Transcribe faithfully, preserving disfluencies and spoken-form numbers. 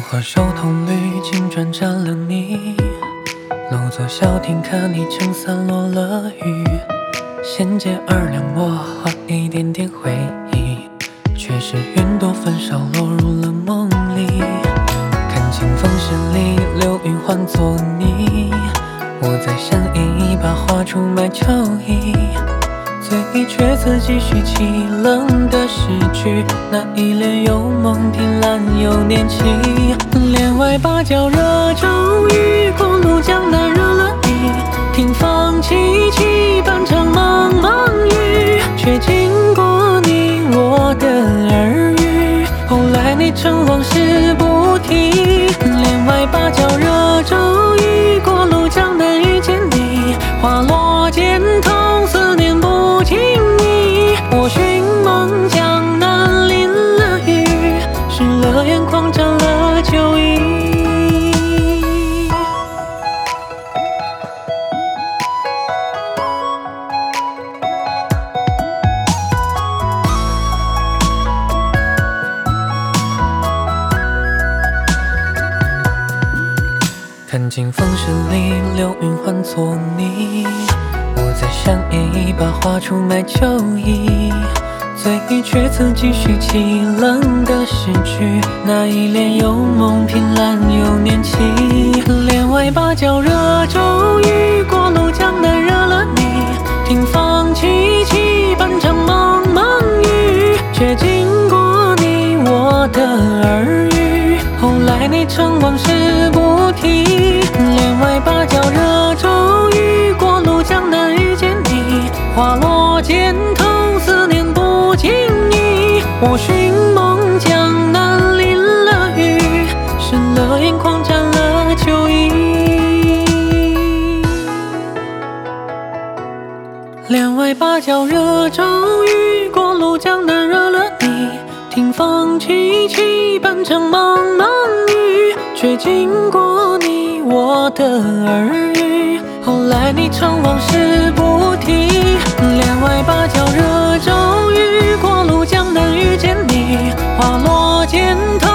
和手同绿金转沾了你，路坐小亭看你撑伞落了雨，衔接二两墨画一点点回忆，却是云朵焚烧落入了梦里。看清风声里流云换作你，我在想一把画出卖秋意，醉意却自继续凄冷的诗句，那一帘幽梦凭栏又念起，帘外芭蕉热骤雨，过路江南热了你，听风凄凄半场茫茫雨，却经过你我的耳语，后来你成往事不提。帘外芭蕉热骤雨，过路江南遇见你，花落肩头思念不经意，我寻梦江南淋了雨，湿了眼眶沾了酒意。看尽风声里流云换作你，我在想一把画出卖秋意，醉意却自继续凄冷的诗句，那一帘幽梦凭栏又念起，帘外芭蕉热骤雨，过路江南热了你，听风凄凄半场茫茫雨，却经过你我的耳语，后来你成往事不提。帘外芭蕉热骤雨，过路江南遇见你，花落肩头思念不经意，我寻梦江南淋了雨，湿了眼眶沾了酒意。帘外芭蕉热骤雨，过路江南热了你，听风凄凄半场茫茫雨，却经过你我的耳语，后来你成往事不提。帘外芭蕉热骤雨，过路江南遇见你，花落肩头